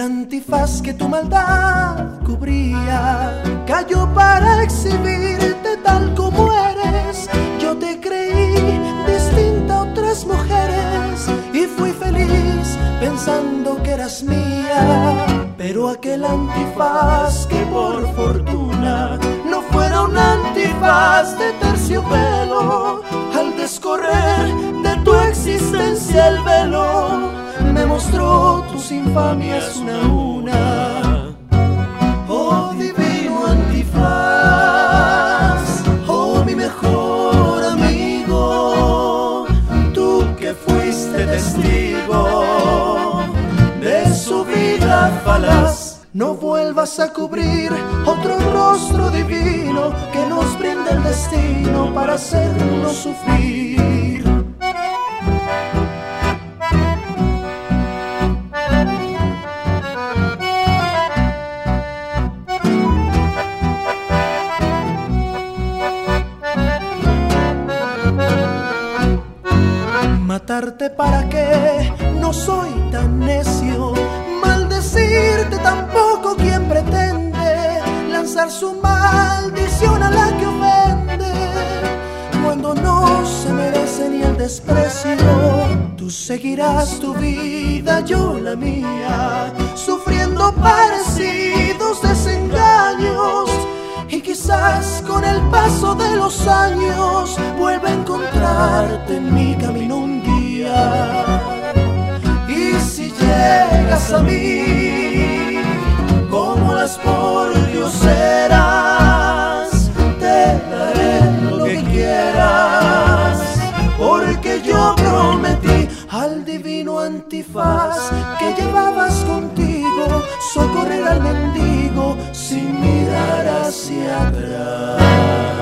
antifaz que tu maldad cubría cayó para exhibirte tal como eres. Yo te creí distinta a otras mujeres y fui feliz pensando que eras mía. Pero aquel antifaz que por fortuna no fuera un antifaz de terciopelo, al descorrer de tu existencia el velo, me mostró tus infamias una a una. Oh divino antifaz, oh mi mejor amigo, tú que fuiste testigo de su vida falaz, no vuelvas a cubrir otro rostro divino que nos brinda el destino para hacernos sufrir. Matarte para qué, no soy tan necio. Maldecirte tampoco quien pretende lanzar su maldición a la que ofende, cuando no se merece ni el desprecio. Tú seguirás tu vida, yo la mía, sufriendo parecidos desengaños, y quizás con el paso de los años vuelva a encontrarte en mi camino un día. Y si llegas a mí como las pordioseras, te daré lo que quieras, porque yo prometí al divino antifaz que llevabas contigo socorrer al mendigo sin mirar hacia atrás.